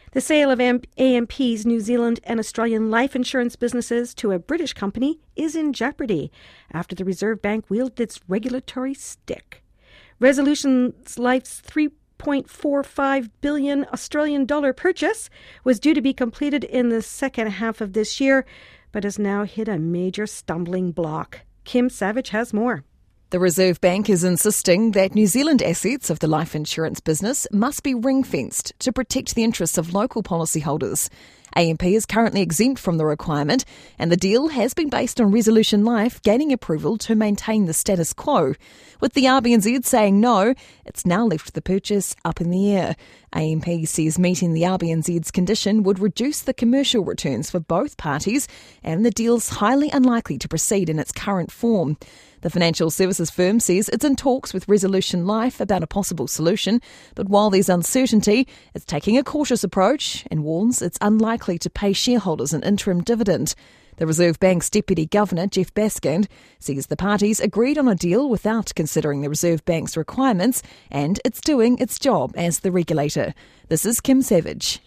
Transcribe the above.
The sale of AMP's New Zealand and Australian life insurance businesses to a British company is in jeopardy after the Reserve Bank wielded its regulatory stick. Resolution Life's $3.45 billion Australian dollar purchase was due to be completed in the second half of this year, but has now hit a major stumbling block. Kim Savage has more. The Reserve Bank is insisting that New Zealand assets of the life insurance business must be ring-fenced to protect the interests of local policyholders. AMP is currently exempt from the requirement, and the deal has been based on Resolution Life gaining approval to maintain the status quo. With the RBNZ saying no, it's now left the purchase up in the air. AMP says meeting the RBNZ's condition would reduce the commercial returns for both parties, and the deal's highly unlikely to proceed in its current form. The financial services firm says it's in talks with Resolution Life about a possible solution, but while there's uncertainty, it's taking a cautious approach and warns it's unlikely to pay shareholders an interim dividend. The Reserve Bank's Deputy Governor, Jeff Baskind, says the parties agreed on a deal without considering the Reserve Bank's requirements, and it's doing its job as the regulator. This is Kim Savage.